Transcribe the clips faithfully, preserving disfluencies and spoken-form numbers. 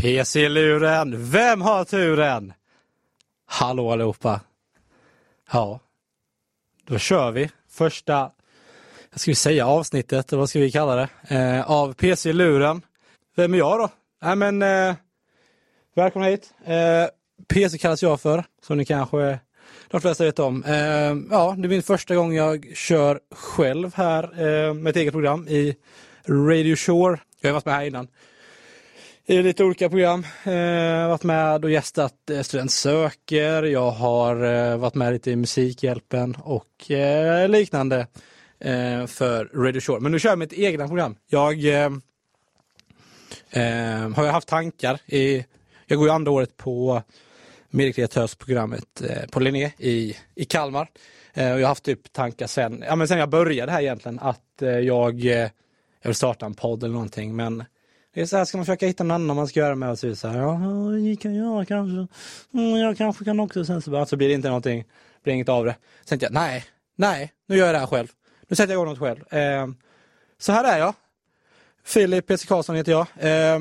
P C-luren, vem har turen? Hallå allihopa. Ja, då kör vi första, jag ska vi säga avsnittet, eller vad ska vi kalla det, eh, av P C-luren. Vem är jag då? Nej men, eh, välkomna hit. Eh, P C kallas jag för, som ni kanske de flesta vet om. Eh, ja, det är min första gång jag kör själv här eh, med ett eget program i Radio Shore. Jag har varit med här innan i lite olika program. Eh, varit med och gästat eh, Student söker. Jag har eh, varit med lite i Musikhjälpen och eh, liknande eh, för Radio Shore. Men nu kör jag mitt egna program. Jag eh, eh, har haft tankar i, jag går ju andra året på mediekreatörsprogrammet eh, på Linné i, i Kalmar. Eh, och jag har haft typ tankar sen, ja, men sen jag började här egentligen att eh, jag, eh, jag vill starta en podd eller någonting, men det är så här, ska man försöka hitta någon annan man ska göra med och så, så här, ja, det kan jag kanske, mm, jag kanske kan också, sen så, bara, så blir det inte någonting, blir inget av det. Sen tänkte jag, nej, nej, nu gör jag det här själv. Nu sätter jag igång något själv. Eh, så här är jag. Filip P C Karlsson heter jag. Eh,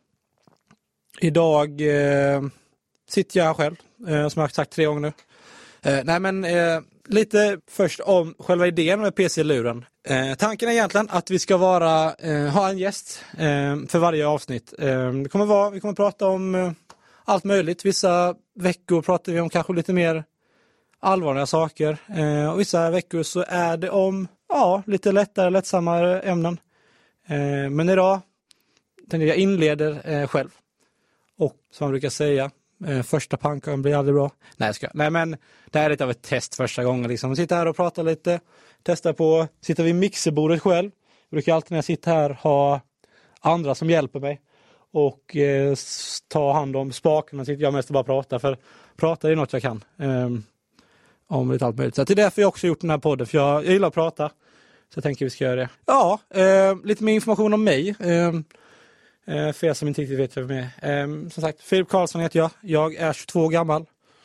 idag eh, sitter jag här själv, eh, som jag har sagt tre gånger nu. Eh, nej men, eh, lite först om själva idén med P C-luren. Eh, tanken är egentligen att vi ska vara, eh, ha en gäst eh, för varje avsnitt. Eh, det kommer vara, vi kommer prata om eh, allt möjligt. Vissa veckor pratar vi om kanske lite mer allvarliga saker. Eh, och vissa veckor så är det om ja, lite lättare, lättsammare ämnen. Eh, men idag tänkte jag inleder eh, själv. Och som man brukar säga, Eh, första pankan blir aldrig bra. Nej, jag ska. Nej, men det här är lite av ett test första gången. Liksom. Sitta här och prata lite. Testa på. Sitta vid mixerbordet själv. Jag brukar alltid när jag sitter här ha andra som hjälper mig. Och eh, ta hand om spaken. Och sitter jag mest och bara prata. För prata är något jag kan. Eh, om lite allt möjligt. Så det är därför jag också gjort den här podden. För jag, jag gillar att prata. Så jag tänker vi ska göra det. Ja, eh, lite mer information om mig. Eh, För er som inte riktigt vet vem jag är. Um, som sagt, Filip Karlsson heter jag. Jag är tjugotvå år gammal.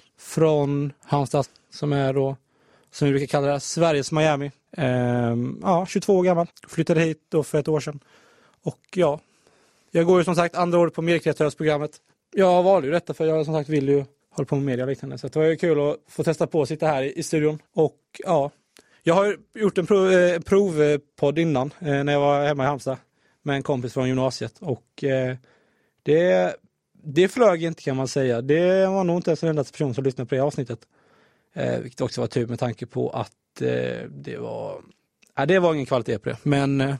Från Halmstad, som är då, som vi brukar kalla det, Sveriges Miami. Um, ja, tjugotvå år gammal. Flyttade hit då för ett år sedan. Och ja, jag går ju som sagt andra året på mediekreatörsprogrammet. Jag valde ju detta för jag som sagt vill ju hålla på med media och liknande. Så det var ju kul att få testa på att sitta här i, i studion. Och ja, jag har gjort en prov, eh, provpodd innan eh, när jag var hemma i Halmstad. Med en kompis från gymnasiet. Och eh, det, det flög inte kan man säga. Det var nog inte ens en enda person som lyssnade på det avsnittet. Eh, vilket också var tur med tanke på att eh, det var... Nej, det var ingen kvalitet på det. Men eh,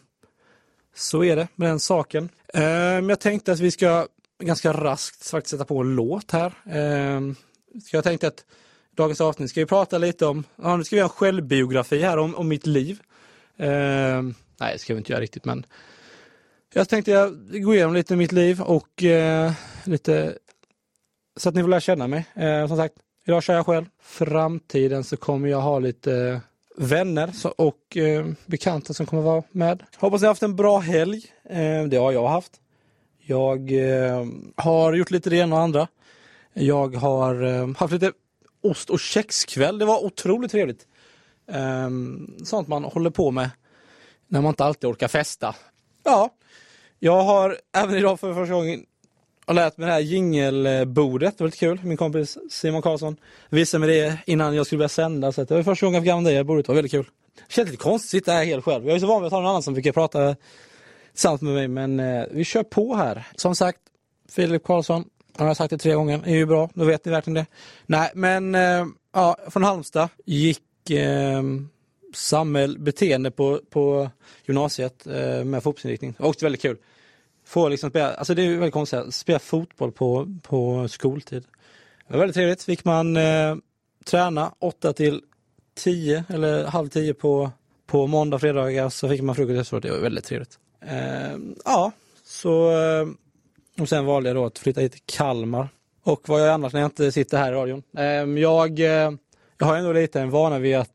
så är det med den saken. Eh, jag tänkte att vi ska ganska raskt faktiskt sätta på en låt här. Eh, jag tänkte att dagens avsnitt ska vi prata lite om... Ja, nu ska vi ha en självbiografi här om, om mitt liv. Eh, nej, det ska vi inte göra riktigt, men... Jag tänkte jag gå igenom lite mitt liv och eh, lite så att ni får lära känna mig. Eh, som sagt, idag kör jag själv. Framtiden så kommer jag ha lite vänner så, och eh, bekanta som kommer vara med. Hoppas ni har haft en bra helg. Eh, det har jag haft. Jag eh, har gjort lite det ena och andra. Jag har eh, haft lite ost- och kexkväll. Det var otroligt trevligt. Eh, sånt man håller på med när man inte alltid orkar festa. Ja. Jag har även idag för första gången lärt mig det här jingelbordet. Det var lite kul. Min kompis Simon Karlsson visade mig det innan jag skulle börja sända. Så det var första gången jag fick använda det bordet. Det var väldigt kul. Det känns lite konstigt att sitta här helt själv. Jag är så van vid att ha någon annan som fick prata tillsammans med mig. Men eh, vi kör på här. Som sagt, Filip Karlsson, har jag sagt det tre gånger, är ju bra. Då vet ni verkligen det. Nej, men eh, ja, från Halmstad gick... Eh, samhällsbeteende på, på gymnasiet eh, med fotbollsinriktning. Det var också väldigt kul. Få liksom spela, alltså det är väldigt konstigt att spela fotboll på, på skoltid. Det var väldigt trevligt. Fick man eh, träna åtta till tio eller halv tio på, på måndag, fredagar, så fick man frukost efteråt. Det var väldigt trevligt. Eh, ja, så eh, och sen valde jag då att flytta hit till Kalmar. Och vad jag annars när jag inte sitter här i radion. Eh, jag, eh, jag har ändå lite en vana vid att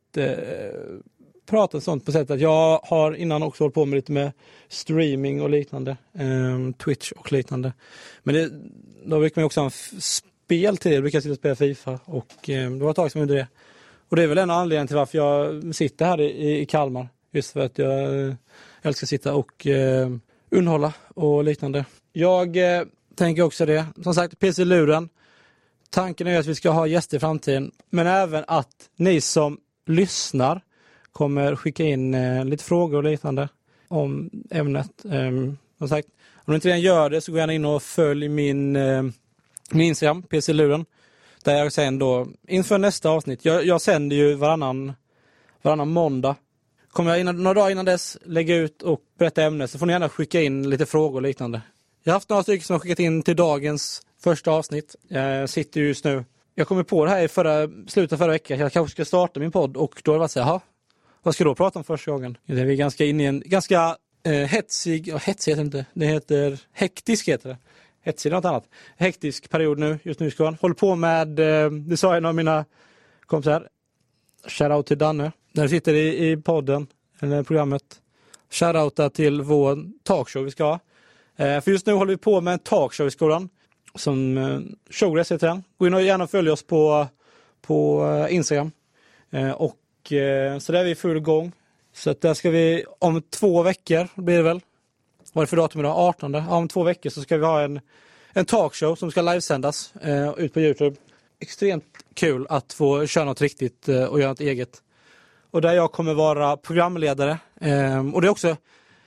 prata sånt på sättet att jag har innan också hållit på med lite med streaming och liknande, um, Twitch och liknande. Men det, då brukar man också ha en spel till det. Jag brukar sitta och spela FIFA och um, det var ett tag som jag gjorde det. Och det är väl en anledning till varför jag sitter här i, i Kalmar. Just för att jag uh, älskar att sitta och uh, underhålla och liknande. Jag uh, tänker också det. Som sagt, P C-luren. Tanken är att vi ska ha gäster i framtiden. Men även att ni som lyssnar kommer skicka in eh, lite frågor och liknande om ämnet. Um, som sagt, om du inte redan gör det så gå gärna in och följ min, eh, min Instagram, P C-luren. Där jag sen då, inför nästa avsnitt, jag, jag sänder ju varannan, varannan måndag. Kommer jag innan, några dagar innan dess lägga ut och berätta ämnet, så får ni gärna skicka in lite frågor och liknande. Jag har haft några stycken som har skickat in till dagens första avsnitt. Jag sitter just nu. Jag kommer på det här i förra, slutet av förra veckan. Jag kanske ska starta min podd och då har det varit så här, vad ska du då prata om första gången? Det är vi ganska inne i en ganska eh, hetsig, ja, hetsig heter det inte, det heter hektisk heter det. Hetsig något annat. Hektisk period nu, just nu ska han. Håller på med, eh, det sa en av mina kompisar. Shoutout till Danne. När du sitter i, i podden, eller programmet. Shoutouta till vår talkshow vi ska ha. Eh, för just nu håller vi på med en talkshow i skolan. Som eh, Showgrass heter den. Gå in och gärna följ oss på, på eh, Instagram. Eh, och eh, så där är vi i full gång. Så att där ska vi, om två veckor blir det väl. Vad är det för datum idag? artonde. Ja, om två veckor så ska vi ha en, en talkshow som ska livesändas eh, ut på YouTube. Extremt kul att få köra något riktigt eh, och göra något eget. Och där jag kommer vara programledare. Eh, och det är också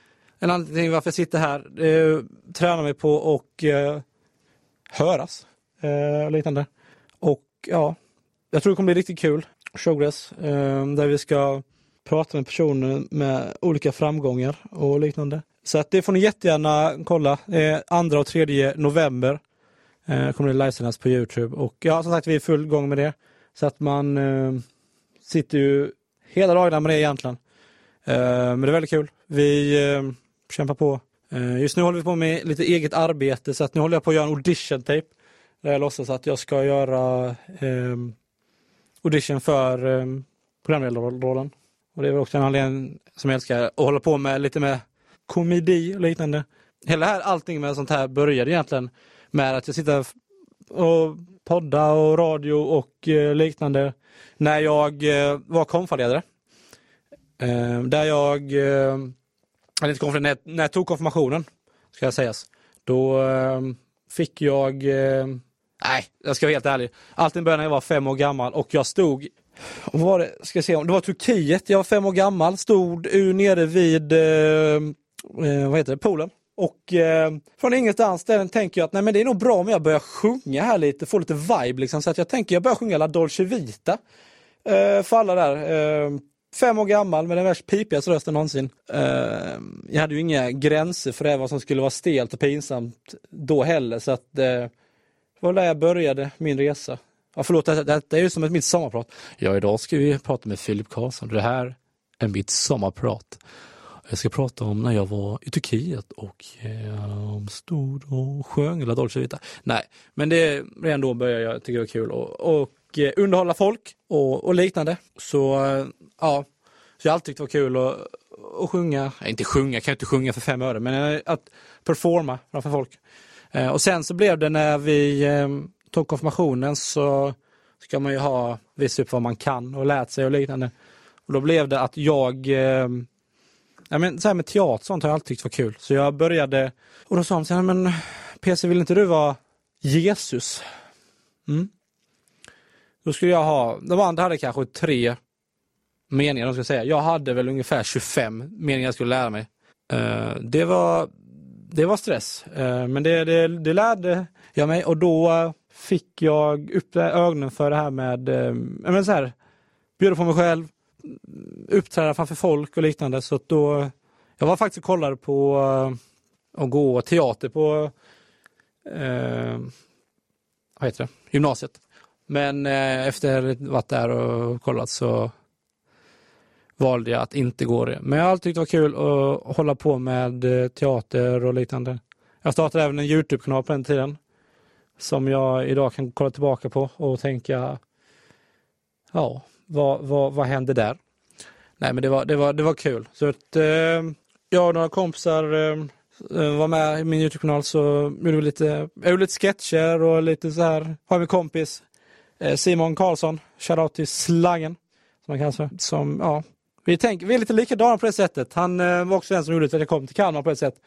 en anledning varför jag sitter här. Eh, tränar mig på och eh, höras. Eh, liknande. Och ja, jag tror det kommer bli riktigt kul. Showgrass. Eh, där vi ska prata med personer med olika framgångar och liknande. Så att det får ni jättegärna kolla. Eh, andra och tredje november eh, kommer det livesändas på YouTube. Och ja, som sagt, vi är i full gång med det. Så att man eh, sitter ju hela dagarna med det egentligen. Eh, men det är väldigt kul. Vi eh, kämpar på. Eh, just nu håller vi på med lite eget arbete. Så att nu håller jag på att göra en audition tape. Där jag låtsas att jag ska göra eh, audition för eh, programledarrollen. Och det är väl också en anledning som jag älskar att hålla på med lite med komedi och liknande. Hela här, allting med sånt här började egentligen med att jag sitter och podda och radio och eh, liknande när jag eh, var konfaledare. Eh, där jag, eh, eller inte konfaledare, när, när jag tog konfirmationen, ska jag sägas. Då eh, fick jag, eh, nej, jag ska vara helt ärlig. Allting började när jag var fem år gammal och jag stod, vad var det, ska jag se, det var Turkiet, jag var fem år gammal, stod ur nere vid eh, Eh, vad heter det? Poolen. Och eh, från ingenstans där tänker jag att nej, men det är nog bra om jag börjar sjunga här lite, få lite vibe liksom. Så att jag tänker jag börjar sjunga La Dolce Vita. Eh, för alla där. Eh, fem år gammal med den värst pipigaste rösten någonsin. Eh, jag hade ju inga gränser för det vad som skulle vara stelt och pinsamt då heller. Så att eh, det var där jag började min resa. Ja, förlåt, det, det, det är ju som ett mitt sommarprat. Ja, idag ska vi prata med Filip Karlsson. Det här är mitt sommarprat. Jag ska prata om när jag var i Turkiet och eh, stod och sjöng La Dolce Vita. Nej, men det redan då började jag tycka det var kul och, och eh, underhålla folk och, och liknande. Så eh, ja, så jag alltid tyckte det var kul att, att sjunga. Nej, inte sjunga, jag kan inte sjunga för fem öre, men eh, att performa framför folk. Eh, och sen så blev det när vi eh, tog konfirmationen så ska man ju ha visst upp vad man kan och lärt sig och liknande. Och då blev det att jag... Eh, Ja, men så här med teater sånt har jag alltid tyckt var kul. Så jag började, och då sa de så här, men P C, vill inte du vara Jesus? Mm. Då skulle jag ha, de andra hade kanske tre meningar de skulle säga. Jag hade väl ungefär tjugofem meningar jag skulle lära mig. Uh, det var det var stress. Uh, men det, det, det lärde jag mig och då fick jag upp ögonen för det här med, uh, men så här, bjuda på mig själv. Uppträda framför folk och liknande, så att då jag var faktiskt och kollade på uh, att gå teater på uh, vad heter det? Gymnasiet. Men uh, efter varit där och kollat så valde jag att inte gå det. Men jag har alltid tyckt det var kul att hålla på med uh, teater och liknande. Jag startade även en YouTube-kanal på den tiden som jag idag kan kolla tillbaka på och tänka ja, Vad, vad, vad hände där? Nej, men det var, det var, det var kul. Så att eh, jag och några kompisar eh, var med i min YouTube-kanal så gjorde vi lite, jag gjorde lite sketcher och lite så här. Har vi kompis eh, Simon Karlsson, shoutout till Slangen som man kan säga. Som, ja, vi, tänker, vi är lite likadana på det sättet. Han eh, var också den som gjorde att jag kom till Kalmar på ett sätt.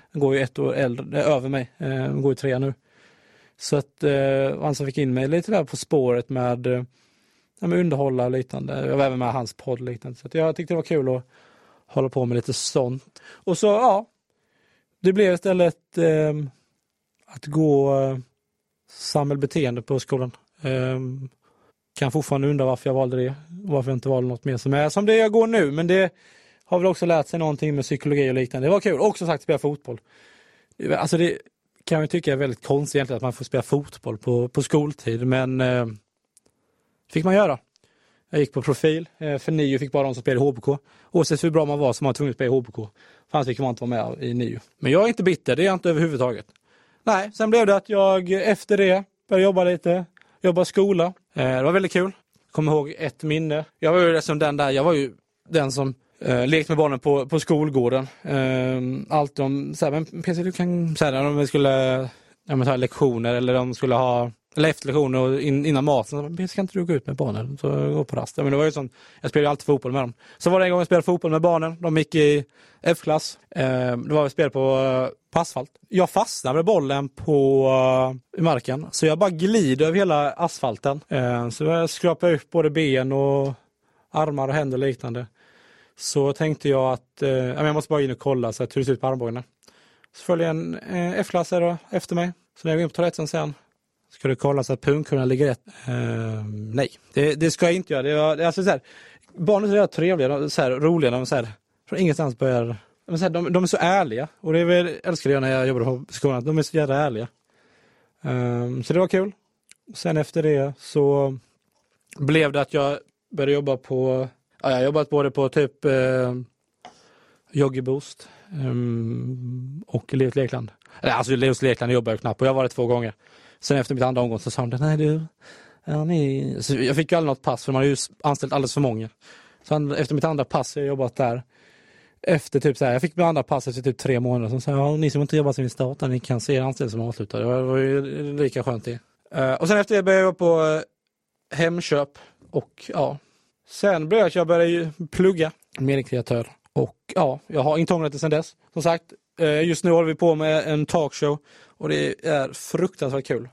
Han går ju ett år äldre, över mig. Han går ju tre nu. Så att eh, han som fick in mig lite där på spåret med, eh, med underhålla och liknande. Jag var även med hans podd och liknande. Så att jag tyckte det var kul att hålla på med lite sånt. Och så, ja. Det blev istället eh, att gå eh, samhällsbeteende på skolan. Eh, kan fortfarande undra varför jag valde det. Varför jag inte valde något mer som är som det jag går nu. Men det har väl också lärt sig någonting med psykologi och liknande. Det var kul. Också sagt spela fotboll. Alltså det kan jag tycka är väldigt konstigt egentligen att man får spela fotboll på, på skoltid. Men eh, fick man göra. Jag gick på profil. Eh, för nio fick bara de som spelade i H B K. Oavsett hur bra man var så var man tvungen att spela i H B K. Fanns fick man inte vara med i nio. Men jag är inte bitter. Det är jag inte överhuvudtaget. Nej, sen blev det att jag efter det började jobba lite. Jobba skola. Eh, det var väldigt kul. Kommer ihåg ett minne. Jag var ju liksom den där. Jag var ju den som Uh, lekt med barnen på, på skolgården. Uh, allt de så här, men P C, du kan säga om vi skulle ja, men, ta lektioner eller de skulle ha eller efter lektioner och in, innan maten. P C, kan inte du gå ut med barnen så gå på rast. Ja, men det var ju sånt. Jag spelade ju alltid fotboll med dem. Så var det en gång jag spelade fotboll med barnen. De gick i F-klass. Uh, det var ett spel på, uh, på asfalt. Jag fastnade med bollen på uh, i marken. Så jag bara glider över hela asfalten. Uh, så jag skrapade upp både ben och armar och händer och liknande. Så tänkte jag att eh, jag måste bara in och kolla så att hur det ser ut på armbågarna. Så följde en eh, F-klassare då, efter mig. Så när jag går in på toaletten sen ska du kolla så att pungkurvan ligger rätt. Eh, nej, det, det ska jag inte göra. Det var, det, alltså, så här, barnen är trevliga, så här, roliga. De, så här, från ingenstans börjar, de, så här, de, de är så ärliga. Och det är väl, älskar jag när jag jobbar på skolan. De är så jävla ärliga. Eh, så det var kul. Sen efter det så blev det att jag började jobba på... Ja, jag har jobbat både på typ eh, Joggiboost um, och Leos Lekland. Eller, alltså Leos Lekland jobbar jag knappt och jag var det två gånger. Sen efter mitt andra omgång så sa de, nej du, ja, ni... Så jag fick ju aldrig något pass för de hade ju anställt alldeles för många. Så efter mitt andra pass har jag jobbat där. Efter typ så här, jag fick mitt andra pass efter typ tre månader. Så sa jag, ja, ni som inte jobbar sin start, ni kan se er anställd som avslutade. Det var ju lika skönt det. Uh, och sen efter det började jag på uh, Hemköp och ja... Sen blev jag att jag började plugga mediekreatör. Och ja, jag har inte ångrat det sedan dess. Som sagt, just nu håller vi på med en talkshow. Och det är fruktansvärt kul.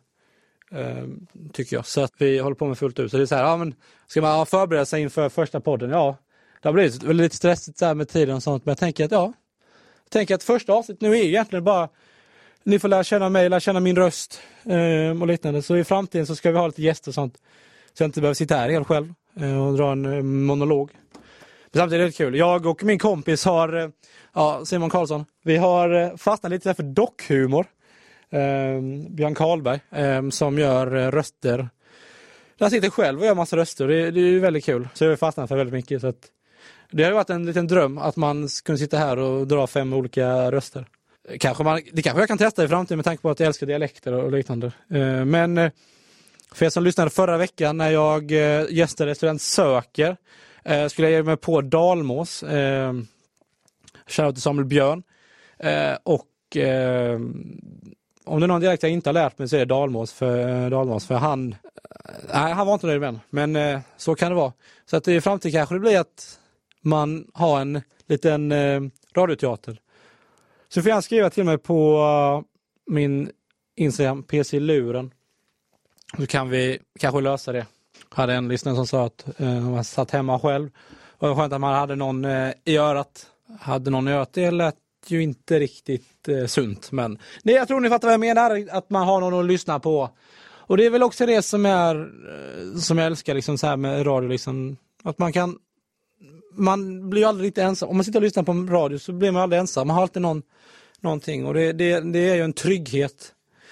Tycker jag. Så att vi håller på med fullt ut. Så det är så här, ja men ska man förbereda sig inför första podden? Ja, det har blivit lite stressigt så här med tiden och sånt. Men jag tänker att ja, jag tänker att första avsnitt nu är egentligen bara ni får lära känna mig, lära känna min röst och liknande. Så i framtiden så ska vi ha lite gäster och sånt. Så jag inte behöver sitta här helt själv och dra en monolog. Men samtidigt är det kul. Jag och min kompis har, ja, Simon Karlsson, vi har fastnat lite för dockhumor. Eh, Björn Karlberg eh, som gör röster. Han sitter själv och gör massa röster. Det, det är ju väldigt kul. Så jag har fastnat för väldigt mycket. Så att det har varit en liten dröm att man kunde sitta här och dra fem olika röster. Kanske man, det kanske jag kan testa i framtiden med tanke på att jag älskar dialekter och liknande. Eh, men... Eh, För er som lyssnade förra veckan när jag eh, gästade Student Söker eh, skulle jag ge mig på Dalmås. Eh, Shoutout till Samuel Björn. Eh, och eh, om det är någon dialekt jag inte har lärt mig så är det Dalmås för, eh, Dalmås, för han, nej, han var inte nöjd med den. Men eh, så kan det vara. Så att i framtiden kanske det blir att man har en liten eh, radioteater. Så får jag skriva till mig på uh, min Instagram P C Luren. Så kan vi kanske lösa det. Jag hade en lyssnare som sa att eh, man satt hemma själv. Och det var skönt att man hade någon eh, i örat. Hade någon i örat, det lät ju inte riktigt eh, sunt. Men nej, jag tror ni fattar vad jag menar. Att man har någon att lyssna på. Och det är väl också det som är eh, som jag älskar liksom, så här med radio. Liksom, att man kan... Man blir ju aldrig riktigt ensam. Om man sitter och lyssnar på radio så blir man aldrig ensam. Man har alltid någon, någonting. Och det, det, det är ju en trygghet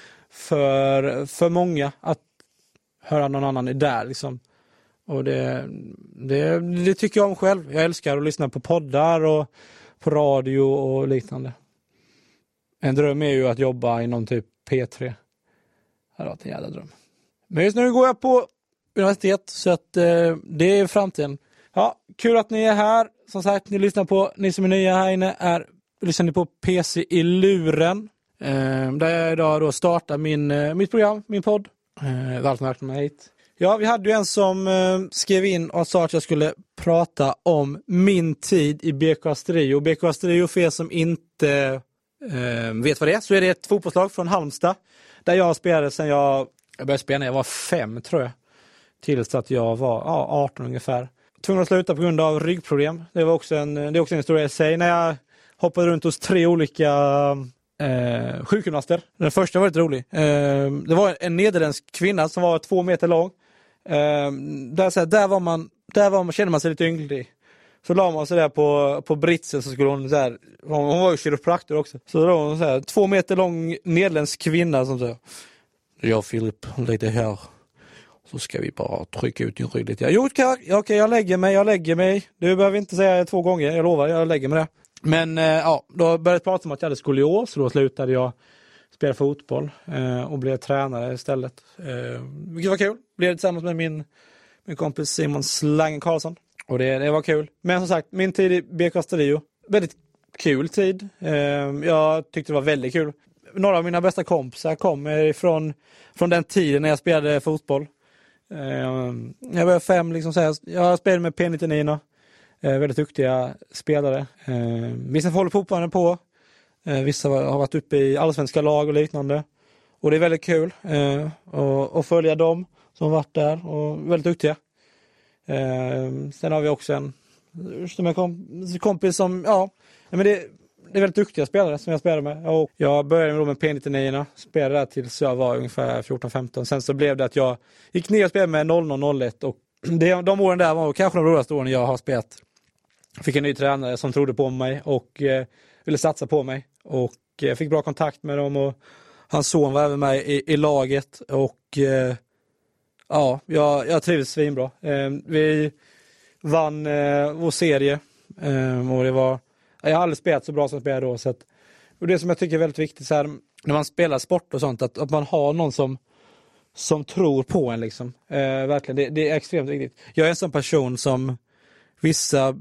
för, för många att höra någon annan är där liksom. Och det, det, det tycker jag om själv. Jag älskar att lyssna på poddar och på radio och liknande. En dröm är ju att jobba i någon typ P tre. Det hade varit en jävla dröm. Men just nu går jag på universitet så att eh, det är framtiden. Ja, kul att ni är här. Som sagt, ni lyssnar på, ni som är nya här inne är, lyssnar ni på P C i luren. Eh, där jag idag då startar min, eh, mitt program, min podd. Eh, varmt välkomna hit. Ja, vi hade ju en som eh, skrev in och sa att jag skulle prata om min tid i B K Astrio. B K Astrio för er som inte eh, vet vad det är, så är det ett fotbollslag från Halmstad. Där jag spelade sen jag, jag började spela när jag var fem tror jag. Tills att jag var ja, arton ungefär. Tvungen att sluta på grund av ryggproblem. Det var också en, det är också en historia i sig. När jag hoppade runt hos tre olika eh, sjukgymnaster. Den första var lite rolig. Eh, det var en nederländsk kvinna som var två meter lång. Eh, där, så här, där, var man, där var man, kände man sig lite ynglig. Så la man sig där på, på britsen så skulle hon så här, hon, hon var ju kiropraktor också. Så då var hon så här, två meter lång nederländsk kvinna som så. Jag Filip, lite här. Så ska vi bara trycka ut din rygg lite. Jo, okej, okay, jag lägger mig, jag lägger mig. Du behöver inte säga två gånger, jag lovar, jag lägger mig det. Men eh, ja, då började jag prata om att jag hade skolios, så då slutade jag spela fotboll eh, och blev tränare istället. Eh, vilket var kul. Blev det tillsammans med min, min kompis Simon Slangen Karlsson. Och det, det var kul. Men som sagt, min tid i B K Stadio, väldigt kul tid. Eh, jag tyckte det var väldigt kul. Några av mina bästa kompisar kommer ifrån från den tiden när jag spelade fotboll. Jag var fem liksom så här, jag spelade med P nittionio, väldigt duktiga spelare. Vissa håller fortfarande på, vissa har varit uppe i allsvenska lag och liknande. Och det är väldigt kul att följa dem som har varit där och väldigt duktiga. Sen har vi också en kompis som, ja, men det Det är väldigt duktiga spelare som jag spelade med. Och jag började med P nittionio, spelade där tills jag var ungefär fjorton femton. Sen så blev det att jag gick ner och spelade med noll noll noll ett. Och det, de åren där var kanske de roligaste åren jag har spelat. Jag fick en ny tränare som trodde på mig och eh, ville satsa på mig. Och jag eh, fick bra kontakt med dem och hans son var även med i, i laget. Och eh, ja, jag, jag trivdes svinbra. Eh, vi vann eh, vår serie eh, och det var... Jag har aldrig spelat så bra som jag spelade då. Så att, och det som jag tycker är väldigt viktigt så här, när man spelar sport och sånt, att, att man har någon som, som tror på en. Liksom. Eh, verkligen, det, det är extremt viktigt. Jag är en sån person som vissa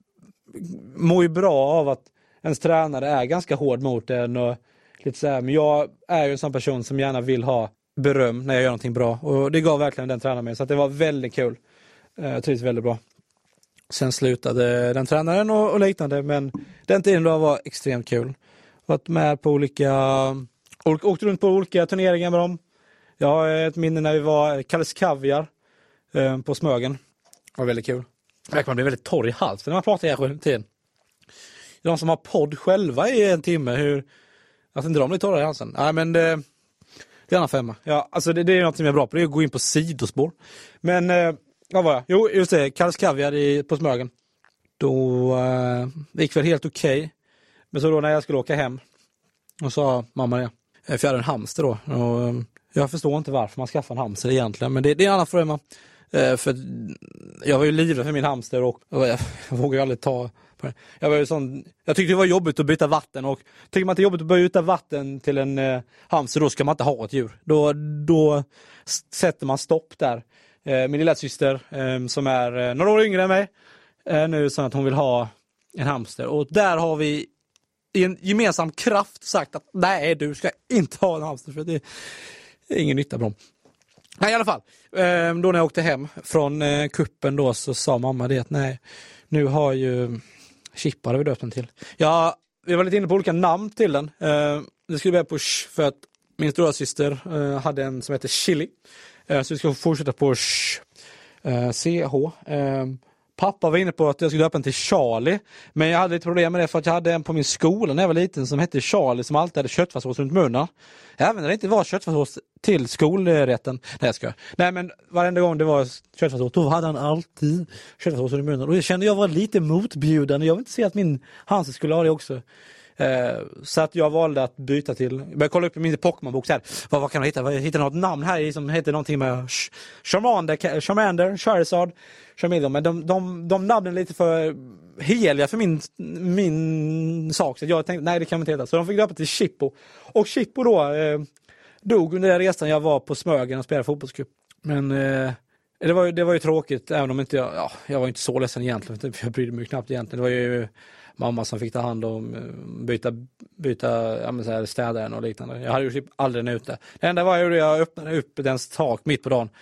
mår ju bra av att ens tränare är ganska hård mot en. Och lite så här, men jag är ju en sån person som gärna vill ha beröm när jag gör någonting bra. Och det gav verkligen den tränaren med. Så att det var väldigt kul. Eh, jag trivs väldigt bra. Sen slutade den tränaren och, och liknande, men den tiden då var extremt kul. Varit med på olika, åkt runt på olika turneringar med dem. Jag har ett minne när vi var Kalles Kaviar eh, på Smögen. Det var väldigt kul. Man blir väldigt torr i halsen när man pratar här själv tiden. De som har podd själva i en timme, hur att inte de blir torra i halsen. Nej, men det, det är en femma. Ja, alltså det, det är något som jag är bra på, det är att gå in på sidospår. Men eh, vad var jag? Jo, just det. Kalles Kaviar i, på Smögen. Då uh, det gick väl helt okej. Okay. Men så då när jag skulle åka hem och sa mamma det. För jag hade en hamster då. Och, um, jag förstår inte varför man skaffar en hamster egentligen. Men det, det är en annan fråga. Uh, för jag var ju livrädd för min hamster och, och jag, jag vågade ju aldrig ta på det. Jag var ju sån, jag tyckte det var jobbigt att byta vatten. Och tycker man att det är jobbigt att byta vatten till en uh, hamster, då ska man inte ha ett djur. Då, då sätter man stopp där. Min lilla syster som är några år yngre än mig är nu så att hon vill ha en hamster. Och där har vi i en gemensam kraft sagt att nej, du ska inte ha en hamster för det är ingen nytta med dem. Nej, i alla fall. Då när jag åkte hem från kuppen då så sa mamma det att nej, nu har ju Chippa har vi döpt den till. Ja, vi var lite inne på olika namn till den. Det skulle börja på sh för att min stora syster hade en som heter Chili. Så vi ska fortsätta på C H. Pappa var inne på att jag skulle döpa den till Charlie. Men jag hade lite problem med det för att jag hade en på min skola när jag var liten som hette Charlie som alltid hade köttfärssås runt munnen. Även när det inte var köttfärssås till skolrätten. Nej, jag ska. Nej, men varenda gång det var köttfärssås då hade han alltid köttfärssås runt munnen. Och det kände jag var lite motbjudande. Jag vill inte se att min Hansen skulle ha det också. Eh, så att jag valde att byta till. Jag började kolla upp i min Pokémon-bok så här. Vad, vad kan jag hitta? Jag hittade något namn här som heter någonting med Charmander, Charmander, Charizard, Charmeleon. Men de, de, de namnen är lite för heliga för min, min sak. Så jag tänkte, nej det kan man inte heta. Så de fick döpa till Chippo. Och Chippo då eh, dog under den resan jag var på Smögen och spelade fotbollscup. Men eh, det, var ju, det var ju tråkigt. Även om inte jag, ja, jag var inte så ledsen egentligen. För jag brydde mig knappt egentligen. Det var ju mamma som fick ta hand om byta, byta ja, men så här, städaren och liknande. Jag hade ju typ aldrig ute. Det enda var ju jag öppnade upp dens tak mitt på dagen.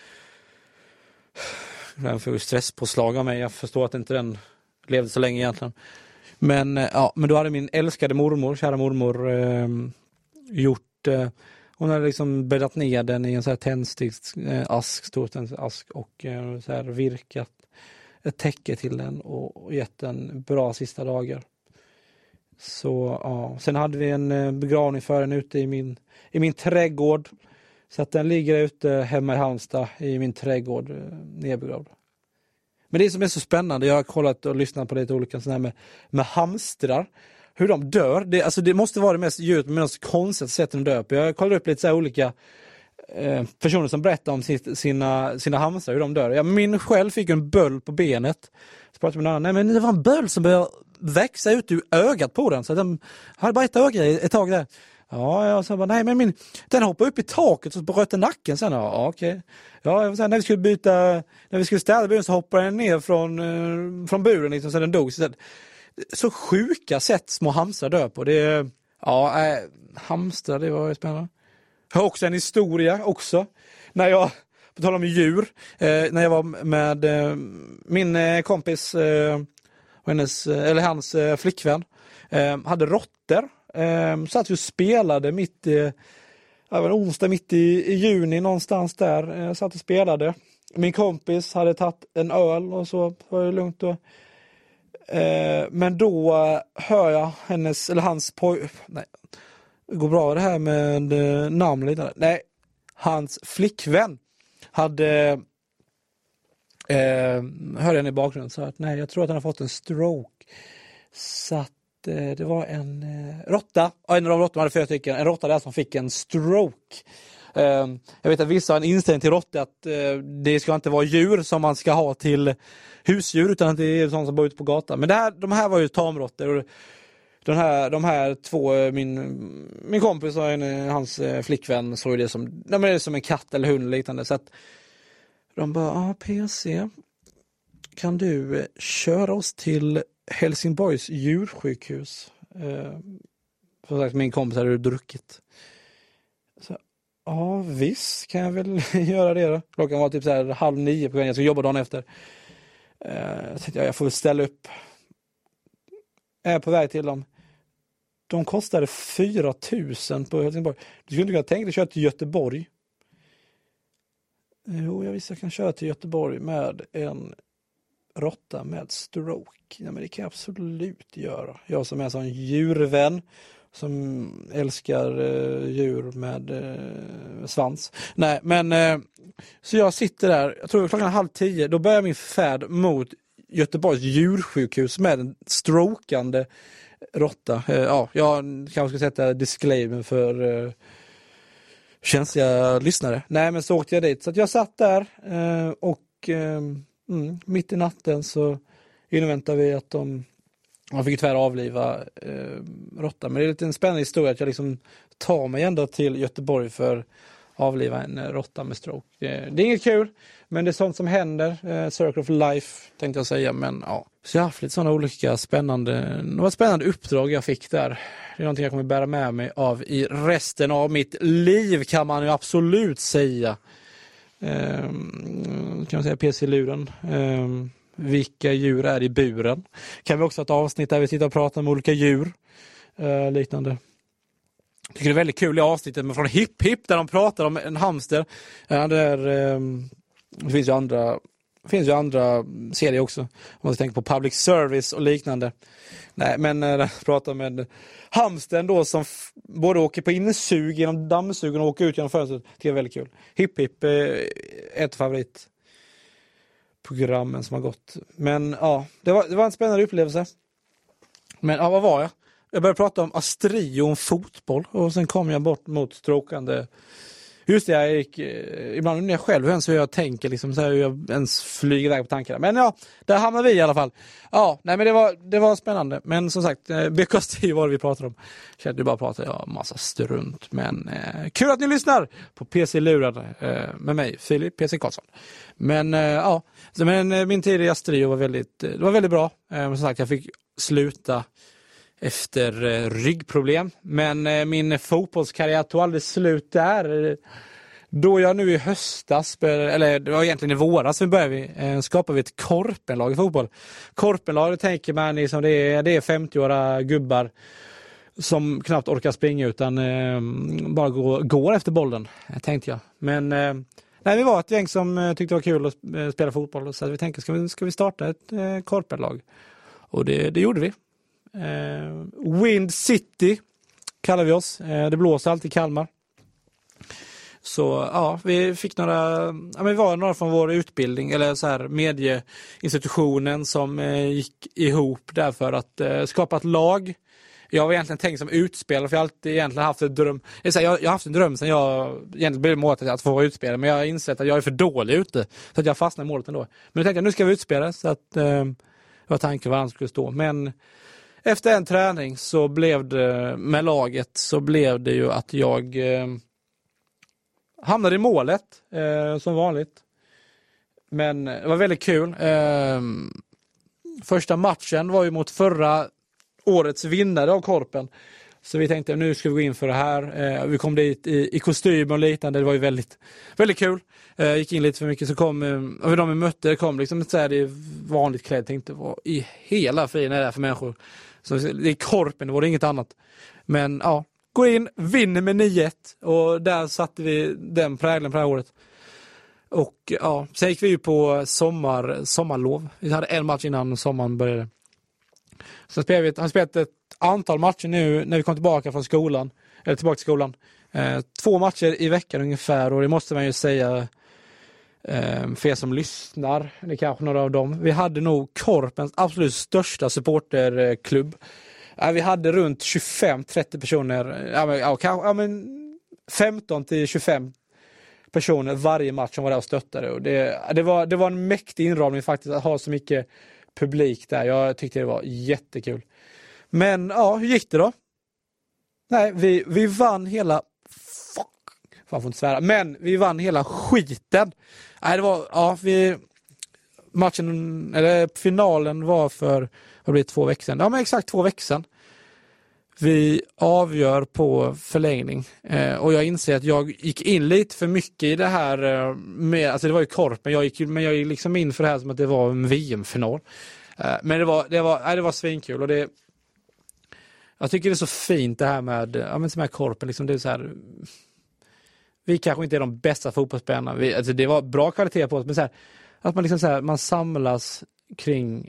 Den får ju stresspåslag av mig. Jag förstår att inte den levde så länge egentligen. Men, ja, men då hade min älskade mormor, kära mormor, eh, gjort... Eh, hon hade liksom bäddat ner den i en så här tändsticksask, stor tändsticksask och eh, så här virkat ett täcke till den och, och gett den bra sista dagar. Så ja, sen hade vi en eh, begravning för den ute i min, i min trädgård. Så att den ligger ute hemma i Halmstad i min trädgård eh, nedbegravd. Men det som är så spännande, jag har kollat och lyssnat på lite olika sådana här med, med hamstrar. Hur de dör, det, alltså det måste vara det mest djuret med de konstiga sätten de dör på. Jag kollade upp lite så här olika eh, personer som berättar om sitt, sina, sina hamstrar, hur de dör. Ja, min själv fick en böld på benet. Så pratade jag med någon annan, nej men det var en böld som började växa ut ur ögat på den. Så den hade bara ett öga ett tag där. Ja, jag sa bara, nej men min, den hoppade upp i taket och bröt nacken sen. Ja, okej. Okay. Ja, jag sa, när vi skulle byta, när vi skulle städa buren så hoppade den ner från, eh, från buren liksom, så den dog. Så, så sjuka sätt små hamstrar dör på. Det är, ja, äh, hamstrar, det var ju spännande. Jag har också en historia också. När jag, på tal om djur, eh, när jag var med eh, min eh, kompis, eh, hennes, eller hans eh, flickvän, eh, hade råttor. Eh, så att vi spelade mitt i, det var en onsdag mitt i, i juni någonstans där. Eh, satt och spelade. Min kompis hade tagit en öl och så var det lugnt då. Eh, men då eh, hör jag hennes, eller hans poj... Nej, det går bra det här med eh, namn lite. Nej, hans flickvän hade eh, hörde jag i bakgrunden så att nej, jag tror att han har fått en stroke. Så att eh, det var en eh, råtta, en av de råttorna hade fyra stycken, en råtta där som fick en stroke. Eh, jag vet att vissa har en inställning till råttor att eh, det ska inte vara djur som man ska ha till husdjur utan att det är sånt som bor ute på gatan. Men det här, de här var ju tamråttor och de här, de här två, min, min kompis och en, hans flickvän såg det som, de är som en katt eller hund liknande. Så att de bara, ah, P C, kan du köra oss till Helsingborgs djursjukhus? Eh, för sagt, min kompis hade druckit. Så, ja, visst kan jag väl göra det då. Klockan var typ så här halv nio på kvällen, jag ska jobba dagen efter. Eh, jag tänkte, ja, jag får väl ställa upp. Jag är på väg till dem. De kostade fyra tusen på Helsingborg. Du skulle inte kunna tänka dig att köra till Göteborg. Jo, jag visst jag kan köra till Göteborg med en råtta med stroke. Ja, men det kan jag absolut göra. Jag som är en sån djurvän som älskar eh, djur med eh, svans. Nej, men eh, så jag sitter där, jag tror klockan halv tio, då börjar min färd mot Göteborgs djursjukhus med en strokande råtta. Eh, ja, jag kanske ska sätta disclaimer för eh, känsliga lyssnare. Nej, men så åkte jag dit. Så att jag satt där eh, och eh, mm, mitt i natten så inväntar vi att de man fick tyvärr avliva eh, råtta. Men det är lite en spännande historia att jag liksom tar mig ända till Göteborg för avliva en råtta med stroke. Det, det är inget kul, men det är sånt som händer. Eh, Circle of Life tänkte jag säga, men ja. Så jag har haft lite sådana olika spännande, det var ett spännande uppdrag jag fick där. Det är någonting jag kommer bära med mig av i resten av mitt liv, kan man ju absolut säga. Eh, kan man säga P C-luren. Eh, vilka djur är i buren? Kan vi också ha ett avsnitt där vi sitter och pratar om olika djur. Eh, liknande. Jag tycker det är väldigt kul i avsnittet med från Hipp Hipp där de pratar om en hamster. Ja, där, eh, det finns ju andra det finns ju andra serier också. Om man tänker på public service och liknande. Nej, men eh, pratar med hamstern då som f- både åker på insug genom dammsugen och åker ut genom fönstret. Det är väldigt kul. Hipp Hipp är ett favoritprogrammen som har gått. Men ja, det var, det var en spännande upplevelse. Men ja, vad var jag? Jag började prata om Astrio och om fotboll och sen kom jag bort mot stråkande. Just det, jag gick, ibland när jag själv ens hur jag tänker liksom så här, hur jag ens flyger iväg på tankarna. Men ja, där hamnar vi i alla fall. Ja, nej men det var, det var spännande. Men som sagt, B K Strio var det vi pratade om. Kände du bara prata, ja, massa strunt. Men eh, kul att ni lyssnar på P C-luren eh, med mig, Filip P C Karlsson. Men eh, ja, så, men eh, min tid i Astrio var väldigt, det var väldigt bra. Eh, men som sagt, jag fick sluta efter eh, ryggproblem. Men eh, min fotbollskarriär tog aldrig slut där. Då jag nu i höstas, eller det var egentligen i våras, så började vi eh, skapa vi ett korpenlag i fotboll. Korpenlag, det tänker man liksom, det är, det är femtio-åriga gubbar som knappt orkar springa utan eh, bara går, går efter bollen, tänkte jag. Men eh, nej, vi var ett gäng som eh, tyckte det var kul att eh, spela fotboll, så vi tänkte, ska vi, ska vi starta ett eh, korpenlag? Och det, det gjorde vi. Eh, Wind City kallar vi oss. Eh, det blåser alltid i Kalmar. Så ja, vi fick några, ja, men vi var några från vår utbildning eller så här medieinstitutionen som eh, gick ihop därför att eh, skapa ett lag. Jag var egentligen tänkt som utspelare, för jag har alltid egentligen haft en dröm. Jag, säga, jag, jag har haft en dröm sen jag egentligen blev målet att få vara utspelare, men jag har insett att jag är för dålig ute så att jag fastnar i målet ändå. Men jag tänkte att nu ska vi utspela, så att eh, var tanken var han skulle stå. Men efter en träning så blev det med laget så blev det ju att jag eh, hamnade i målet eh, som vanligt. Men det var väldigt kul. Eh, första matchen var ju mot förra årets vinnare av korpen. Så vi tänkte nu ska vi gå in för det här. Eh, vi kom dit i, i kostym och liknande. Det var ju väldigt, väldigt kul. Eh, gick in lite för mycket så kom eh, de vi mötte, det kom liksom så här, det vanligt klädd. Tänkte vad i hela friden är det här för människor. Så det är korpen, det var det inget annat. Men ja, gå in, vinner med nio ett och där satte vi den prägeln på det här året. Och ja, sen gick vi ju på sommar, sommarlov. Vi hade en match innan sommaren började. Sen spelade vi, han spelat ett antal matcher nu när vi kom tillbaka från skolan. Eller tillbaka till skolan. Eh, två matcher i veckan ungefär, och det måste man ju säga eh, för er som lyssnar. Det är kanske några av dem. Vi hade nog Korpens absolut största supporterklubb. Eh, vi hade runt tjugofem till trettio personer. Ja, men, ja, kanske, ja, men femton till tjugofem personer varje match som var där och stöttade. Och det, det, var, det var en mäktig inramning faktiskt att ha så mycket publik där. Jag tyckte det var jättekul. Men ja, hur gick det då? Nej, vi, vi vann hela fuck, fan får inte svära, men vi vann hela skiten. Nej, det var, ja, vi matchen, eller finalen var för, vad blir det, två veckor sedan? Ja, men exakt två veckor sedan. Vi avgör på förlängning. Eh, och jag inser att jag gick in lite för mycket i det här eh, med, alltså det var ju korpen, jag gick, men jag gick liksom in för det här som att det var en V M-final. Eh, men det var, det var, nej, det var svinkul, och det, jag tycker det är så fint det här med, ja, men som här korpen, liksom det är så här, vi kanske inte är de bästa fotbollsspelarna, vi, alltså det var bra kvalitet på oss, men så här, att man liksom så här, man samlas kring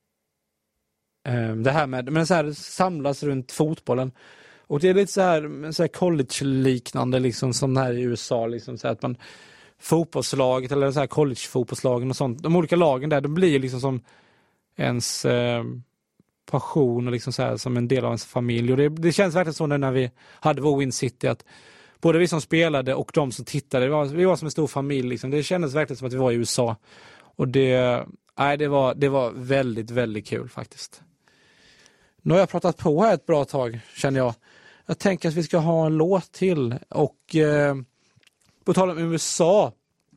det här med, men så här samlas runt fotbollen, och det är lite så här, så här college-liknande liksom, som här i U S A liksom, så här, att man fotbollslaget eller så här college-fotbollslagen och sånt, de olika lagen där, de blir liksom som ens eh, passion och liksom så här, som en del av ens familj, och det, det känns verkligen så när vi hade vår Wind City, att både vi som spelade och de som tittade, vi var, vi var som en stor familj liksom. Det kändes verkligen som att vi var i U S A, och det, nej, det var, det var väldigt, väldigt kul faktiskt. Nu har jag pratat på här ett bra tag, känner jag. Jag tänker att vi ska ha en låt till. Och eh, på tal om U S A.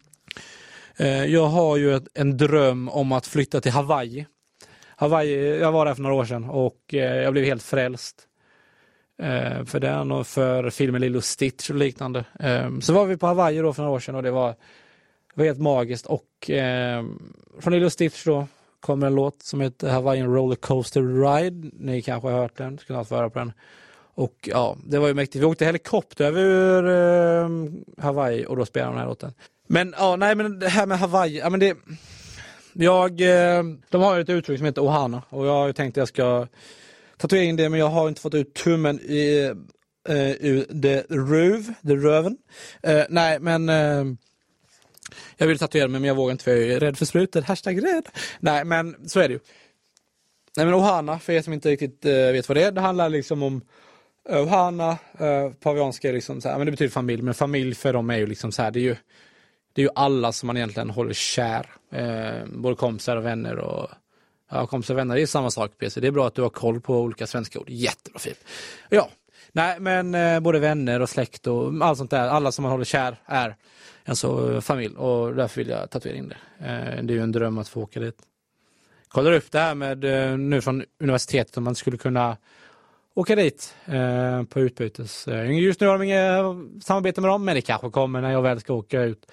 Eh, jag har ju ett, en dröm om att flytta till Hawaii. Hawaii, jag var där för några år sedan och eh, jag blev helt frälst. Eh, för den och för filmen Lilo Stitch och liknande. Eh, så var vi på Hawaii då för några år sedan, och det var, det var helt magiskt. Och eh, från Lilo Stitch då kommer en låt som heter Hawaiian Roller Coaster Ride. Ni kanske har hört den, ska få höra på den. Och ja, det var ju mäktigt. Vi åkte helikopter över eh, Hawaii och då spelade de den här låten. Men ja, nej, men det här med Hawaii, ja men det, jag, eh, de har ju ett uttryck som heter Ohana, och jag har ju tänkt att jag ska tatuera in det, men jag har inte fått ut tummen i eh, ur det ruv, det röven. Eh, nej, men eh, jag vill tatuera mig, men jag vågar inte, för jag är rädd för sprutor. Hashtag rädd. Nej, men så är det ju. Nej, men Ohana, för er som inte riktigt uh, vet vad det är, det handlar liksom om uh, Ohana, uh, pavianska är liksom så här, men det betyder familj, men familj för dem är ju liksom så här, det är ju, det är ju alla som man egentligen håller kär. Uh, både kompisar och vänner och ja, kompisar och vänner, det är samma sak, P C. Det är bra att du har koll på olika svenska ord. Jättebra, fint. Ja, nej, men uh, både vänner och släkt och allt sånt där, alla som man håller kär är alltså familj, och därför vill jag tatuera in det. Eh, det är ju en dröm att få åka dit. Kollar upp det här med eh, nu från universitetet, om man skulle kunna åka dit eh, på utbytes. Just nu har de inget samarbete med dem, men det kanske kommer när jag väl ska åka ut.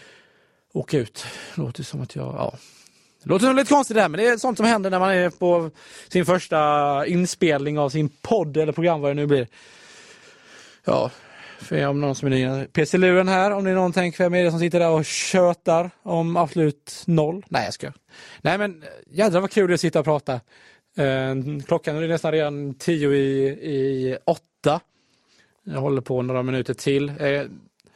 Åka ut. Låter som att jag... Ja. Det låter som lite konstigt där, men det är sånt som händer när man är på sin första inspelning av sin podd eller program, vad det nu blir. Ja, för om någon som är ny P C-luren här, om det är någon tänker vem är det som sitter där och tjötar om absolut noll. Nej, jag ska. Nej, men jädrar vad kul det är att sitta och prata. Eh, klockan är nästan redan tio i, i åtta. Jag håller på några minuter till. Eh,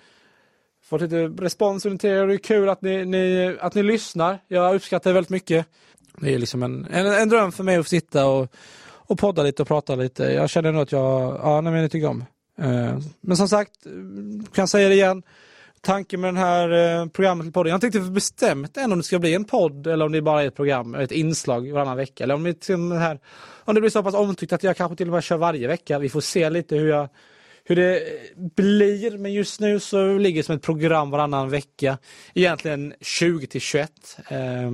fått lite respons under det. Det är kul att ni, ni, att ni lyssnar. Jag uppskattar det väldigt mycket. Det är liksom en, en, en dröm för mig att sitta och, och podda lite och prata lite. Jag känner nog att jag, ja, nej, men jag tycker om. Eh, men som sagt, kan säga det igen. Tanken med den här eh, programmet till podden. Jag har inte riktigt bestämt än om det ska bli en podd eller om det bara är ett program, ett inslag varannan vecka. Eller om det, den här, om det blir så pass omtyckt att jag kanske till och med kör varje vecka. Vi får se lite hur, jag, hur det blir. Men just nu så ligger det som ett program varannan vecka. Egentligen tjugo till tjugoett. Eh,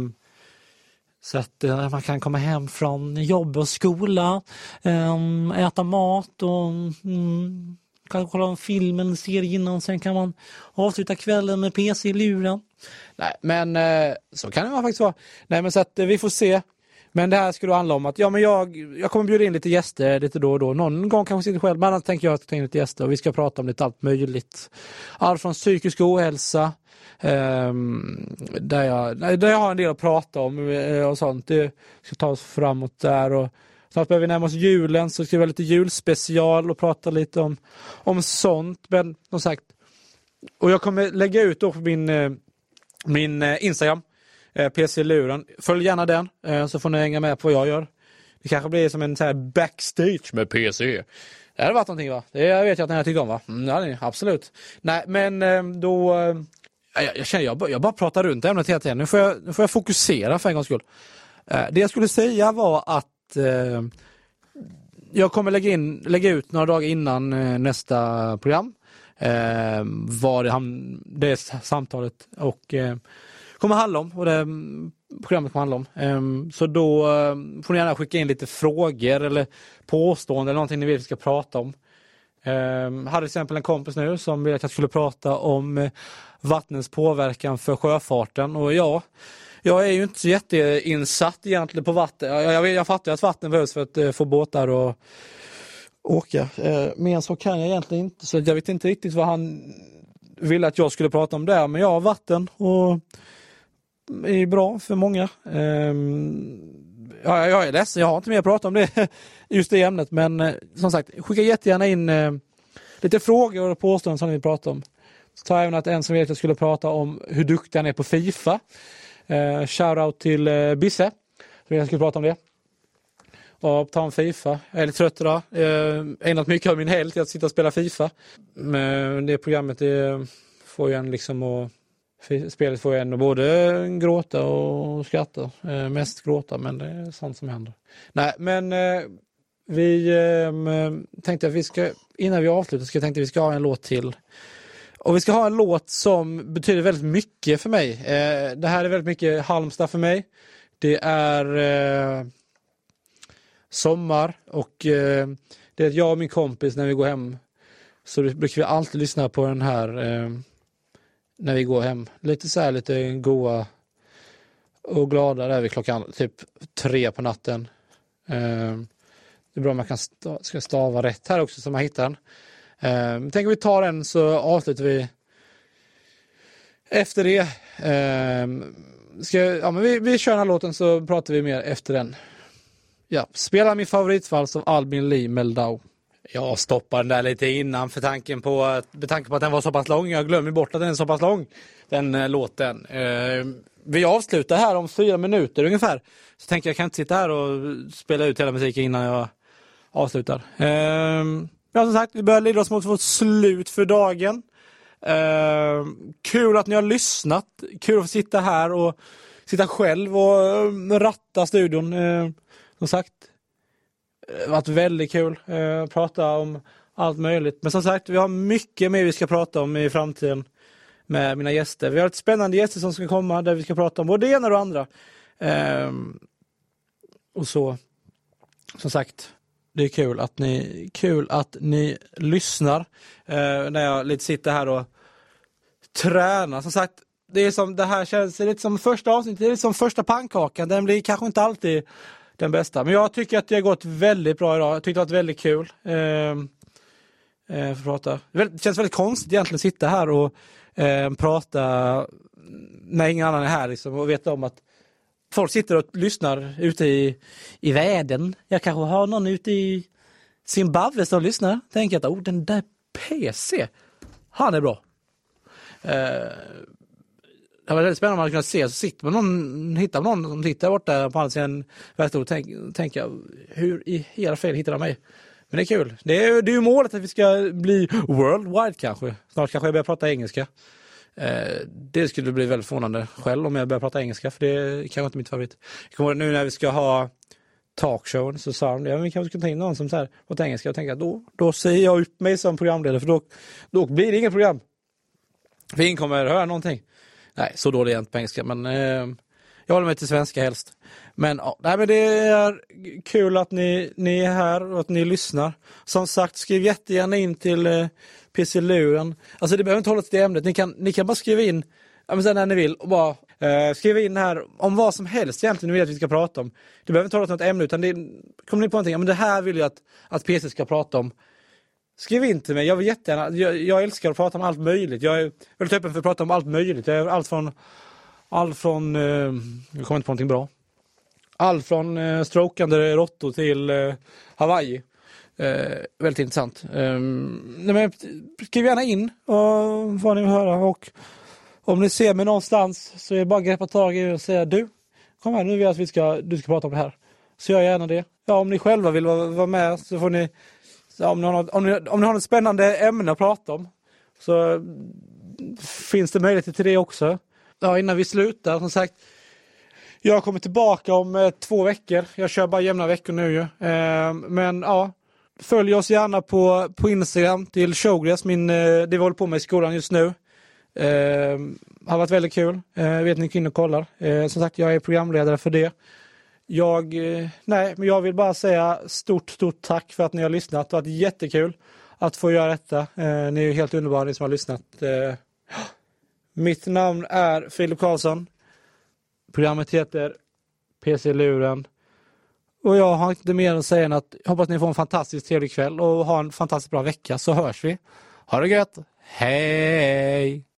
så att eh, man kan komma hem från jobb och skola. Eh, äta mat och... Mm, kan kolla en film eller serie innan, sen kan man avsluta kvällen med P C i luren. Nej, men eh, så kan det faktiskt vara. Nej, men så att eh, vi får se. Men det här skulle då handla om att ja, men jag, jag kommer bjuda in lite gäster lite då och då. Någon gång kanske sitter själv, men annars tänker jag att ta in lite gäster och vi ska prata om lite allt möjligt. Allt från psykisk ohälsa, eh, där, jag, där jag har en del att prata om eh, och sånt. Det ska ta oss framåt där och snart börjar vi närma oss julen, så ska vi ha lite julspecial och prata lite om, om sånt. Men som sagt, och jag kommer lägga ut då på min, min Instagram, P C-luren. Följ gärna den, så får ni hänga med på vad jag gör. Det kanske blir som en så här backstage med P C. Det har varit någonting, va? Det vet jag att ni har tyckt om, va? Mm, ja, absolut. Nej, men då... Jag, jag känner, jag bara, jag bara pratar runt ämnet hela tiden. Nu får jag, nu får jag fokusera för en gångs skull. Det jag skulle säga var att jag kommer lägga, in, lägga ut några dagar innan nästa program eh, vad det, ham, det samtalet och eh, kommer handla om och det programmet kommer handla om. Eh, så då eh, får ni gärna skicka in lite frågor eller påståenden eller någonting ni vill vi ska prata om. Eh, hade till exempel en kompis nu som ville att jag skulle prata om eh, vattnens påverkan för sjöfarten, och ja, jag är ju inte så jätteinsatt egentligen på vatten. Jag, jag, jag fattar ju att vatten behövs för att uh, få båtar och åka. Uh, men så kan jag egentligen inte. Så jag vet inte riktigt vad han ville att jag skulle prata om där. Men ja, vatten och är bra för många. Um, ja, jag är ledsen, jag har inte mer att prata om det just det ämnet. Men uh, som sagt, skicka jättegärna in uh, lite frågor och påståenden som ni vill prata om. Så tar jag även att en som vet att jag skulle prata om hur duktig han är på FIFA. Uh, shoutout till uh, Bisse. Så jag skulle prata om det. Och ta en FIFA. Jag är lite trött idag. Uh, ägnat mycket av min helg till att sitta och spela FIFA. Men det programmet det får ju en liksom och spelet får ju en både gråta och skratta. Uh, mest gråta, men det är sånt som händer. Nej, men uh, vi uh, tänkte att vi ska, innan vi avslutar så tänkte vi ska ha en låt till. Och vi ska ha en låt som betyder väldigt mycket för mig. Eh, det här är väldigt mycket Halmstad för mig. Det är eh, sommar och eh, det är att jag och min kompis när vi går hem så brukar vi alltid lyssna på den här eh, när vi går hem. Lite så här lite goa och glada där vid klockan typ tre på natten. Eh, det är bra om man kan sta- ska stava rätt här också så man hittar den. Uh, tänker vi tar den så avslutar vi efter det. Uh, ska, ja, men vi, vi kör den här låten så pratar vi mer efter den. Ja, spela min favoritfall av Albin Lee Meldau. Jag stoppar den där lite innan för tanken på, med tanke på att den var så pass lång. Jag glömmer bort att den är så pass lång, den uh, låten. Uh, vi avslutar här om fyra minuter ungefär. Så tänker jag kan inte sitta här och spela ut hela musiken innan jag avslutar. Uh, Ja, som sagt, vi börjar lida oss mot vårt slut för dagen. Eh, kul att ni har lyssnat. Kul att få sitta här och sitta själv och uh, ratta studion. Eh, som sagt, det har varit väldigt kul att eh, prata om allt möjligt. Men som sagt, vi har mycket mer vi ska prata om i framtiden med mina gäster. Vi har ett spännande gäster som ska komma där vi ska prata om både det ena och det andra. Eh, och så, som sagt... Det är kul att ni, kul att ni lyssnar. Eh, när jag lite sitter här och tränar. Som sagt, det är som det här känns lite som första avsnittet, det är lite som första pannkakan. Den blir kanske inte alltid den bästa. Men jag tycker att det har gått väldigt bra idag. Jag tyckte det har varit väldigt kul. Eh, eh, för att prata. Det känns väldigt konstigt egentligen att sitta här och eh, prata när ingen annan är här liksom, och veta om att folk sitter och lyssnar ute i, i världen. Jag kanske har någon ute i Zimbabwe som lyssnar. Tänker att oh, den där P C, han är bra. Eh, det var väldigt spännande om man kunde se, så sitter man någon, hittar man någon som sitter borta på andra sidan världstor, tänk, tänker jag, hur i hela fel hittar de mig? Men det är kul. Det är, det är ju målet att vi ska bli worldwide kanske. Snart kanske jag börjar prata engelska. Eh, det skulle bli väldigt förvånande själv om jag börjar prata engelska, för det är kanske inte mitt favorit. Jag kommer nu när vi ska ha talkshowen så sa de, ja, vi kanske ska ta in någon som så här på engelska, och tänka då, då säger jag upp mig som programledare, för då, då blir det inget program. För ingen kommer höra någonting. Nej, så dåligt är jag inte på engelska, men eh, jag håller mig till svenska helst. Men, ja, nej, men det är kul att ni, ni är här och att ni lyssnar. Som sagt, skriv jättegärna in till eh, P C-luren. Alltså det behöver inte hålla till det ämnet. Ni kan, ni kan bara skriva in ja, men sen när ni vill och bara eh, skriva in här om vad som helst egentligen ni vill att vi ska prata om. Det behöver inte hålla till något ämne, utan det kommer ni på någonting. Ja, men det här vill jag att, att P C ska prata om. Skriv in till mig. Jag vill jättegärna. Jag, jag älskar att prata om allt möjligt. Jag är väldigt öppen för att prata om allt möjligt. Jag är allt från allt från eh, jag kommer inte på någonting bra. Allt från eh, strokande råttor till eh, Hawaii. Eh, väldigt intressant. Eh, men, skriv gärna in och vad ni vill höra. Och om ni ser mig någonstans så är det bara att greppa tag i och säga du, kom här, nu vill jag att vi ska, du ska prata om det här. Så gör jag gärna det. Ja, om ni själva vill vara, vara med så får ni, så om, ni har något, om, ni, om ni har något spännande ämne att prata om så finns det möjligheter till det också. Ja, innan vi slutar, som sagt, jag kommer tillbaka om eh, två veckor. Jag kör bara jämna veckor nu ju. Eh, men ja, följ oss gärna på, på Instagram till Showgrass, min, eh, det vi håller på med i skolan just nu. Eh, har varit väldigt kul. Eh, vet ni kvinnor kollar. Eh, som sagt, jag är programledare för det. Jag, eh, nej, men jag vill bara säga stort, stort tack för att ni har lyssnat. Det har varit jättekul att få göra detta. Eh, ni är ju helt underbara, ni som har lyssnat. Eh, mitt namn är Filip Karlsson. Programmet heter P C-luren. Och jag har inte mer att säga än att jag hoppas att ni får en fantastiskt trevlig kväll och ha en fantastiskt bra vecka, så hörs vi. Ha det gött. Hej!